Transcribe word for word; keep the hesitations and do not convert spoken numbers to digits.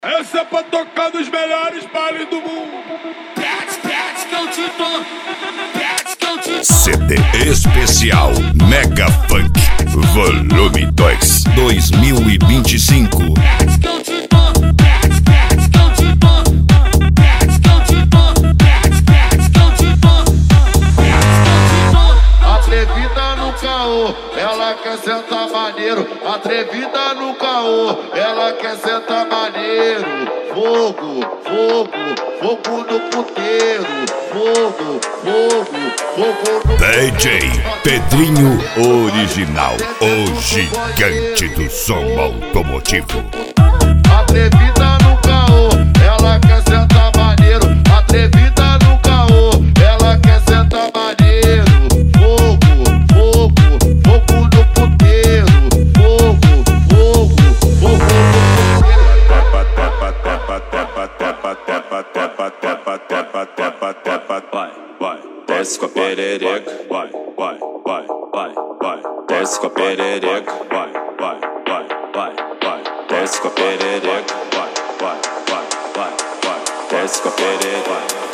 Essa é pra tocar nos melhores bailes do mundo. C D especial Mega Funk Volume dois dois mil e vinte e cinco. Atrevida no caô, ela quer sentar maneiro. Atrevida no caô, ela quer sentar maneiro. Fogo, fogo, fogo no puteiro. Fogo, fogo, fogo no D J Pedrinho Original, o gigante do som automotivo. Atrevida no caô, ela quer sentar maneiro. Atrevida no caô, ela quer sentar maneiro. Fogo, fogo, fogo no puteiro. Fogo, fogo, fogo no puteiro. Vai, vai, desce com a perereca. Vai, vai, vai, vai, vai, desce com a perereca. Vai, vai, vai, vai, vai, desce com a perereca. Vai, vai, vai, vai, vai, desce com a perereca.